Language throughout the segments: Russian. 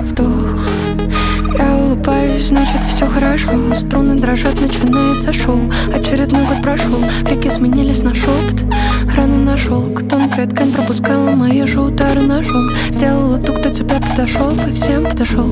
вдох. Я улыбаюсь, значит все хорошо. Струны дрожат, начинается шоу. Очередной год прошел, крики сменились на шепот. Раны на шелк, тонкая ткань пропускала мои же удары на шум. Сделала то, кто тебя подошел, и всем подошел.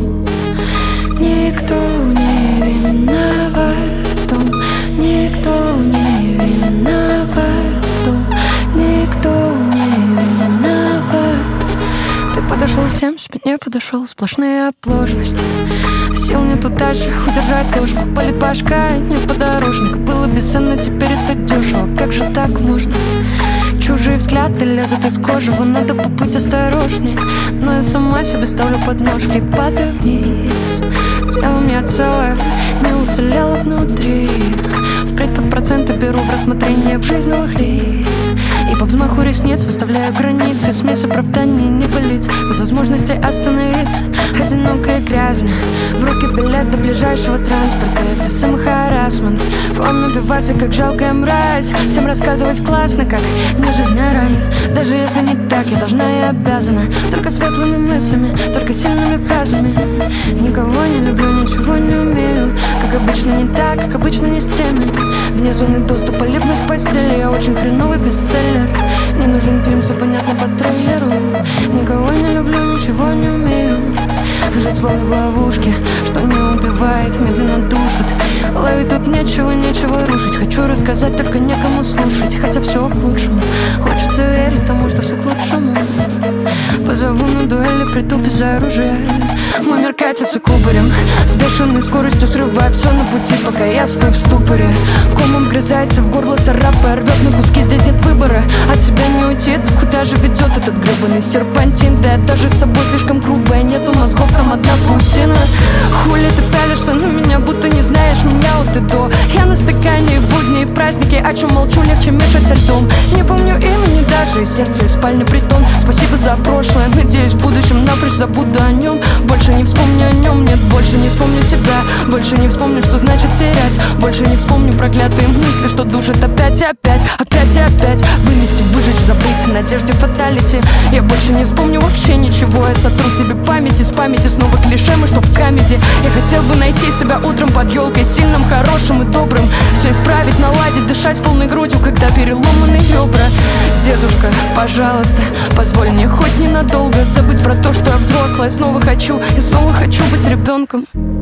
Никто не виноват в том, никто не виноват в том, никто не виноват. Ты подошел всем, спине подошел, сплошные оплошности. Сил нету дальше удержать ложку, болит башка, не подорожник. Было бесценно, теперь это дешево, как же так можно? Чужие взгляды лезут из кожи, вон надо побыть осторожней. Но я сама себе ставлю подножки, падаю вниз. Тело у меня целое, не уцелело внутри. Впредь под проценты беру в рассмотрение в жизнь новых лиц. И по взмаху ресниц выставляю границы. Смесь оправданий, не болит, без возможности остановиться. Одиноко и грязно, в руки билет до ближайшего транспорта. Это самохарассмент, флам набиваться, как жалкая мразь. Всем рассказывать классно, как мне жизнь а рай. Даже если не так, я должна и обязана. Только светлыми мыслями, только сильными фразами. Никого не люблю, ничего не умею. Как обычно не так, как обычно не с теми. Вне зоны доступа липнуть к постели. Я очень хреновый бестселлер. Не нужен фильм, все понятно по трейлеру. Никого не люблю, ничего не умею. Жить словно в ловушке, что не убивает, медленно душит. Ловить тут нечего, нечего рушить. Хочу рассказать, только некому слушать. Хотя все к лучшему, хочется верить тому, что все к лучшему. Позову на дуэли, приду без оружия. Мой мир катится кубарем, с бешеной скоростью срывая все на пути, пока я стою в ступоре. Комом вгрызается в горло, царапая, рвет на куски, здесь нет выбора. От себя не уйти, куда же ведет этот гребаный серпантин? Да я даже с собой слишком грубая, нету мозгов, там одна паутина. Хули ты пялишься на меня, будто не знаешь меня от и до. Я на стакане в будни и в праздники, о чем молчу, легче мешать со льдом. Не помню имени даже, и сердце, и спальня притон. Спасибо за прошлое, надеюсь в будущем напрочь забуду о нем. Больше не вспомню о нем, нет, больше не вспомню тебя. Больше не вспомню, что значит терять. Больше не вспомню проклятые мысли, что душат опять и опять, опять и опять. Вынести, выжечь, забыть, надежде фаталити. Я больше не вспомню вообще ничего. Я сотру себе память, из памяти снова клише, мы что в камеди. Я хотел бы найти себя утром под елкой, сильным, хорошим и добрым. Все исправить, наладить, дышать полной грудью, когда переломаны ребра. Дедушка, пожалуйста, позволь мне хоть ненадолго забыть про то, что я взрослая. Снова хочу, я снова хочу быть ребенком.